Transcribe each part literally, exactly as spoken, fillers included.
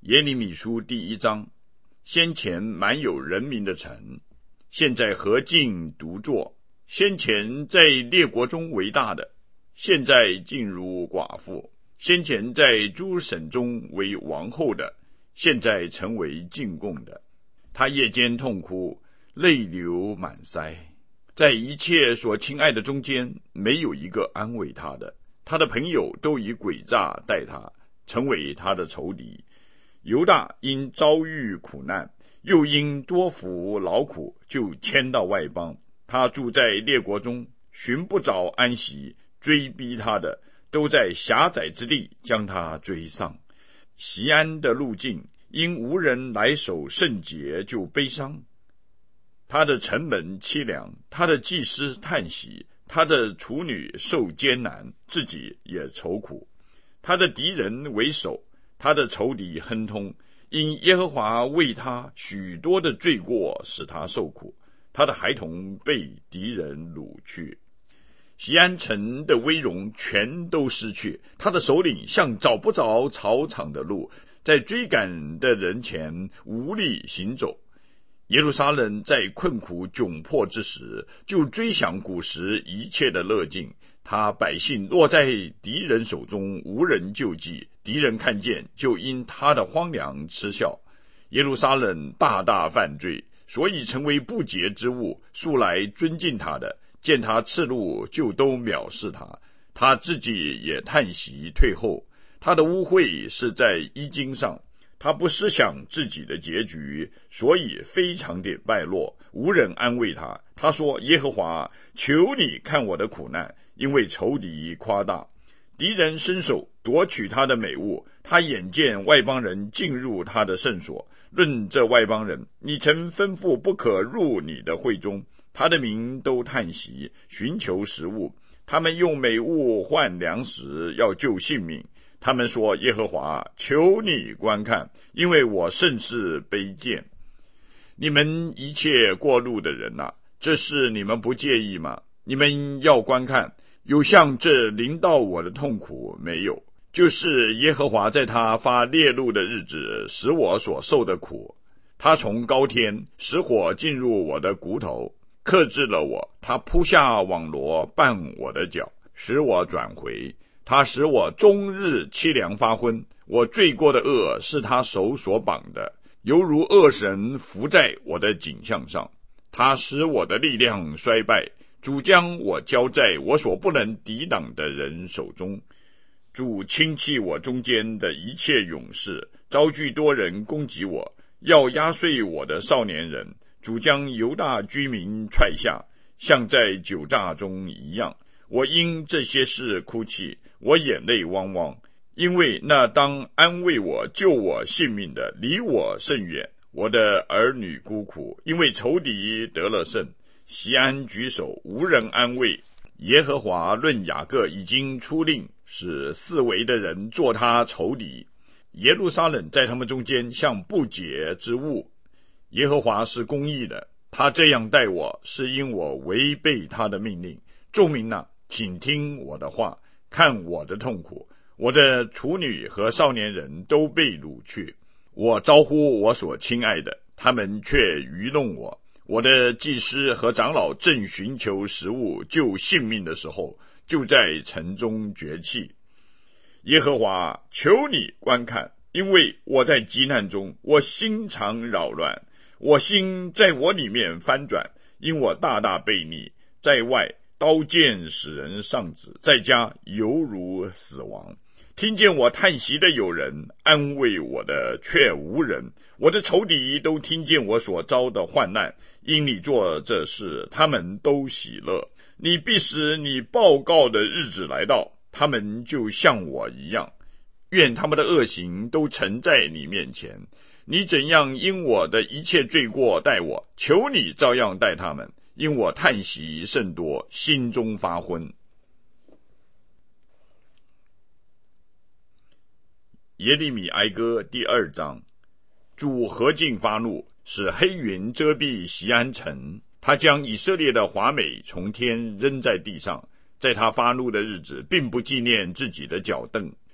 耶利米书第一章，先前满有人民的城，现在何竟独坐；先前在列国中为大的，现在竟如寡妇；先前在诸省中为王后的，现在成为进贡的。他夜间痛哭，泪流满腮，在一切所亲爱的中间，没有一个安慰他的。他的朋友都以诡诈待他，成为他的仇敌。犹大因遭遇苦难，又因多服劳苦，就迁到外邦。他住在列国中，寻不着安息，追逼他的都在狭窄之地将他追上。锡安的路径，因无人来守圣洁就悲伤。他的城门凄凉，他的祭司叹息，他的处女受艰难，自己也愁苦。他的敌人为首，他的仇敌亨通，因耶和华为他许多的罪过使他受苦。他的孩童被敌人掳去，锡安城的威荣全都失去。他的首领像找不着草场的路，在追赶的人前无力行走。耶路撒冷在困苦窘迫之时，就追想古时一切的乐境。他百姓落在敌人手中，无人救济，敌人看见，就因他的荒凉嗤笑。耶路撒冷大大犯罪，所以成为不洁之物。素来尊敬他的，见他赤露，就都藐视他。他自己也叹息退后。他的污秽是在衣襟上，他不思想自己的结局，所以非常的败落，无人安慰他。他说：耶和华，求你看我的苦难，因为仇敌夸大，敌人伸手夺取他的美物。他眼见外邦人进入他的圣所，论这外邦人，你曾吩咐不可入你的会中。他的民都叹息，寻求食物，他们用美物换粮食，要救性命。他们说：耶和华，求你观看，因为我甚是卑贱。你们一切过路的人啊，这事你们不介意吗？你们要观看，有像这临到我的痛苦没有？就是耶和华在他发烈怒的日子，使我所受的苦。他从高天使火进入我的骨头，克制了我。他铺下网罗绊我的脚，使我转回。他使我终日凄凉发昏，我罪过的恶是他手所绑的，犹如恶神伏在我的颈项上。他使我的力量衰败，主将我交在我所不能抵挡的人手中。主轻弃我中间的一切勇士，招聚多人攻击我，要压碎我的少年人。主将犹大居民踹下，像在酒榨中一样。我因这些事哭泣，我眼泪汪汪，因为那当安慰我救我性命的离我甚远。我的儿女孤苦，因为仇敌得了胜。锡安举手，无人安慰。耶和华论雅各已经出令，使四围的人做他仇敌。耶路撒冷在他们中间像不洁之物。耶和华是公义的，他这样待我，是因我违背他的命令。众民啊，请听我的话，看我的痛苦。我的处女和少年人都被掳去，我招呼我所亲爱的，他们却愚弄我。我的祭司和长老正寻求食物救性命的时候，就在城中绝气。耶和华，求你观看，因为我在急难中，我心常扰乱，我心在我里面翻转，因我大大悖逆，在外刀剑使人丧子，在家犹如死亡。听见我叹息的有人，安慰我的却无人。我的仇敌都听见我所遭的患难，因你做这事，他们都喜乐。你必使你报告的日子来到，他们就像我一样。愿他们的恶行都呈在你面前。你怎样因我的一切罪过待我，求你照样待他们。因我叹息甚多，心中发昏。耶利米哀歌第二章。主何竟发怒，使黑云遮蔽锡安城。他将以色列的华美从天扔在地上，在他发怒的日子，并不纪念自己的脚凳，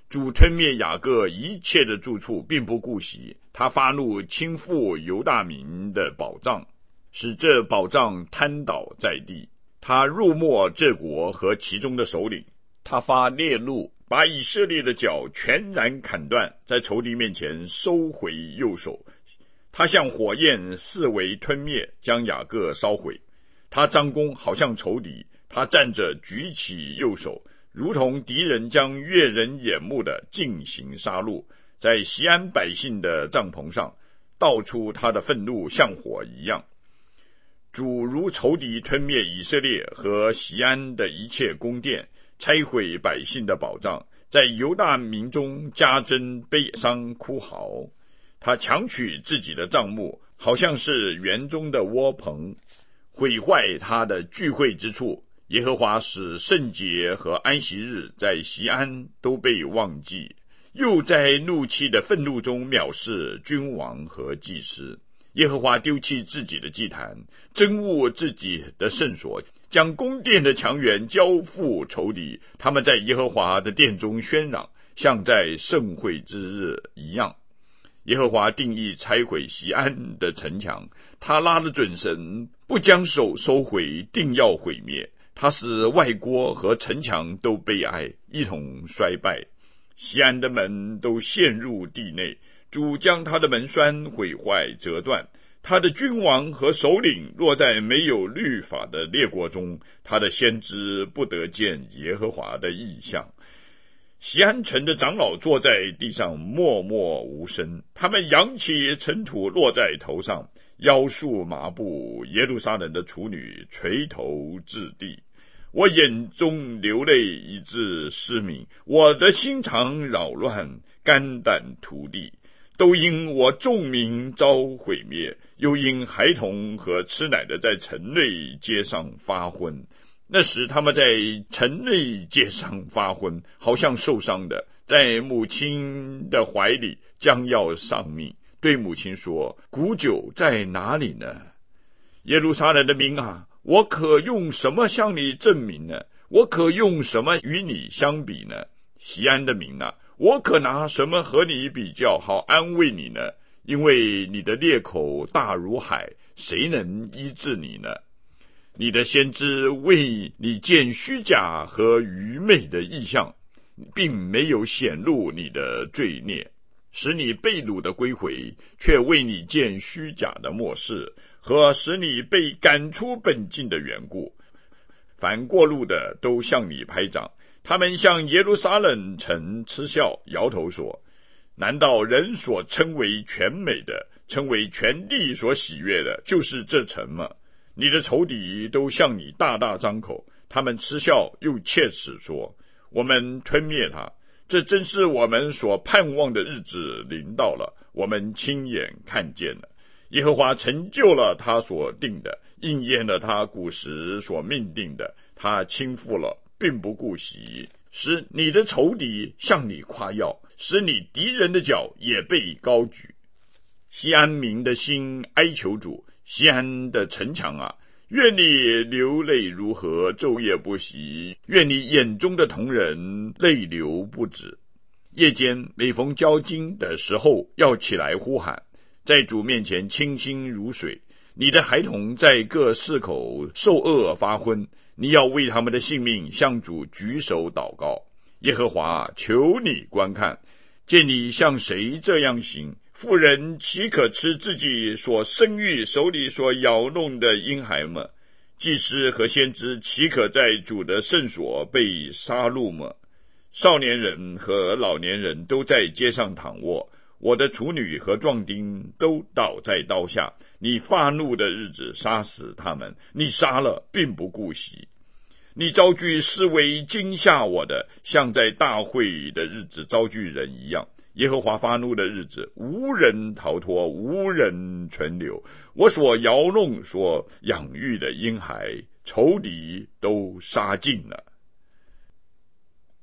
主吞灭雅各一切的住处，并不顾惜，他发怒倾覆犹大民的宝藏，使这宝藏瘫倒在地。他入没这国和其中的首领，他发烈怒，把以色列的脚全然砍断，在仇敌面前收回右手。他像火焰四围吞灭，将雅各烧毁。他张弓好像仇敌，他站着举起右手，如同敌人将悦人眼目的进行杀戮。在锡安百姓的帐篷上倒出他的愤怒，像火一样。主如仇敌吞灭以色列和锡安的一切宫殿，拆毁百姓的宝藏，在犹大民中加增悲伤哭嚎。他强取自己的帐幕，好像是园中的窝棚，毁坏他的聚会之处。耶和华使圣节和安息日在锡安都被忘记，又在怒气的愤怒中藐视君王和祭司。耶和华丢弃自己的祭坛，憎恶自己的圣所，将宫殿的墙垣交付仇敌。他们在耶和华的殿中喧嚷，像在盛会之日一样。耶和华定义拆毁锡安的城墙，他拉了准绳，不将手收回，定要毁灭。他使外郭和城墙都悲哀，一同衰败。锡安的门都陷入地内，主将他的门栓毁坏折断。他的君王和首领落在没有律法的列国中，他的先知不得见耶和华的异象。锡安城的长老坐在地上默默无声，他们扬起尘土落在头上，腰束麻布。耶路撒冷的处女垂头至地。我眼中流泪以致失明，我的心肠扰乱，肝胆涂地，都因我众民遭毁灭，又因孩童和吃奶的在城内街上发昏。那时他们在城内街上发昏，好像受伤的，在母亲的怀里将要丧命，对母亲说：古酒在哪里呢？耶路撒冷的民啊，我可用什么向你证明呢？我可用什么与你相比呢？锡安的民啊，我可拿什么和你比较，好安慰你呢？因为你的裂口大如海，谁能医治你呢？你的先知为你见虚假和愚昧的异象，并没有显露你的罪孽，使你被掳的归回，却为你见虚假的末世和使你被赶出本境的缘故。凡过路的都向你拍掌，他们向耶路撒冷城嗤笑，摇头说：难道人所称为全美的，称为全地所喜悦的，就是这城吗？你的仇敌都向你大大张口，他们嗤笑又切齿说：我们吞灭他，这真是我们所盼望的日子临到了，我们亲眼看见了。耶和华成就了他所定的，应验了他古时所命定的。他倾覆了，并不顾惜，使你的仇敌向你夸耀，使你敌人的脚也被高举。锡安民的心哀求主，锡安的城墙啊，愿你流泪如何，昼夜不息，愿你眼中的瞳人泪流不止。夜间每逢交经的时候，要起来呼喊，在主面前清心如水。你的孩童在各市口受饿发昏，你要为他们的性命向主举手祷告。耶和华，求你观看，见你向谁这样行？妇人岂可吃自己所生育手里所摇弄的婴孩吗？祭司和先知岂可在主的圣所被杀戮吗？少年人和老年人都在街上躺卧，我的处女和壮丁都倒在刀下。你发怒的日子杀死他们，你杀了并不顾惜。你招聚思维惊吓我的，像在大会的日子招聚人一样。耶和华发怒的日子，无人逃脱，无人存留。我所摇弄所养育的婴孩，仇敌都杀尽了。